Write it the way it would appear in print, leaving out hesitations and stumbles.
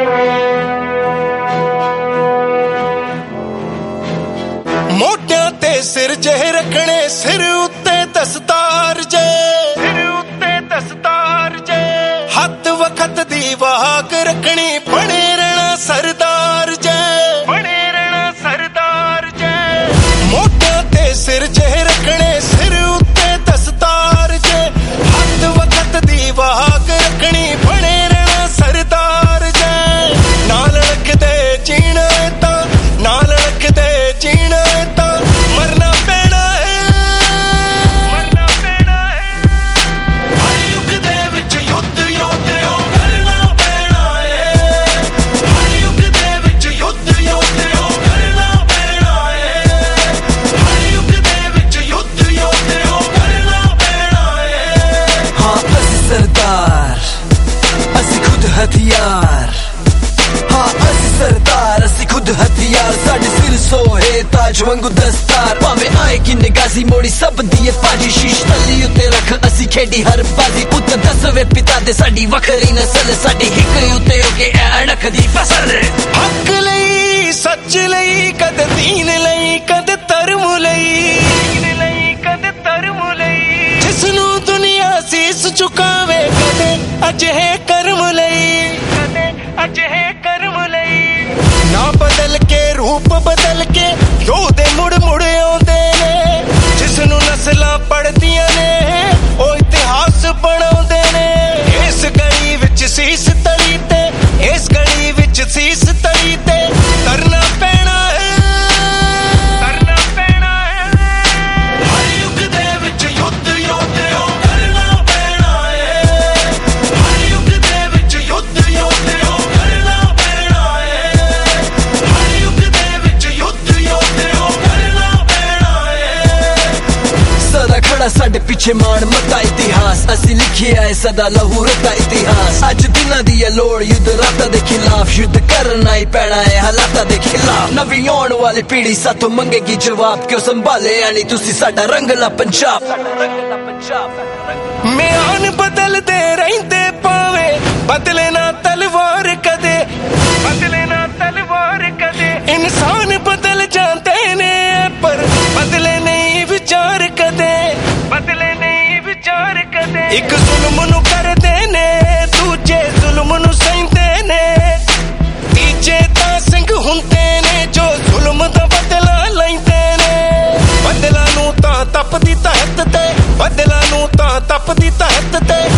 मोटियां ते सिर जह रखने सिर उत्ते दस्तार जे हथ वखत दी वाग रखनी बने रहना सरदार जे मोटियां ते सिर जह रखने सिर उत्ते दस्तार जे हथ वखत दी वाग रखनी बने रहना सरदार जे नाल रखदे जीना ता नाल रखदे जीना ता मरना पैना है हर युग दे विच युद्ध योद्धे करना पैना है हर युग दे विच युद्ध योद्धे करना पैना है हर युग दे विच युद्ध योद्धे करना पैना है हाँ असी सरदार असी खुद हथियार हाँ असी सरदार असी खुद हथियार साडे सिर सोहे ताज वांगू दस्तार भावे आए कि निगाजी मोड़ी सब दिए पाजी शीश तली उते रख असी खेडी हर बाजी पुत दसवे पिता दे साडी वखरी नस्ल साडी हिक उते होके अणख दी फसल हक लई सच लई कद दीन लई कद धर्म लई जिसनू दुनिया सीस चुकावे कदे अजहे कर्म लई ना बदल के रूप बदल के योधे मुड़ मुड़ आउंदे ने जिसनू नस्लां पढ़दियां ने ओ इतिहास बनाउंदे ने इस गली विच सीस तली ते इस गली विच सीस तली ते करना पैना है हर युग दे विच युद्ध योद्धे करना पैना है हर युग दे विच युद्ध योद्धे करना पैना है हर युग दे विच युद्ध योद्धे करना पैना है सदा खड़ा साडे पीछे मान मता इतिहास असी लिखे आए सदा लहू रता इतिहास अज दिना दी लोड़ युद्ध राता दे खिलाफ युद्ध करना ही पैना है हालाता दे खिलाफ नवी आने वाली पीढ़ी साथों मंगेगी जवाब क्यों संभाले यानी तुसी साडा रंगला पंजाब म्यान बदलदे रहिंदे पावे बदले ना तलवार कदे इंसान बदल जाते ने पर बदले नहीं विचार कदे एक जुल्म नु करदे ने दूजे जुल्म नु सहिंदे ने तीजे तां सिंह हुंदे ने जो जुल्म दा बदला लैंदे ने बदला नू तां तपदी तहत ते बदला नू तां तपदी तहत ते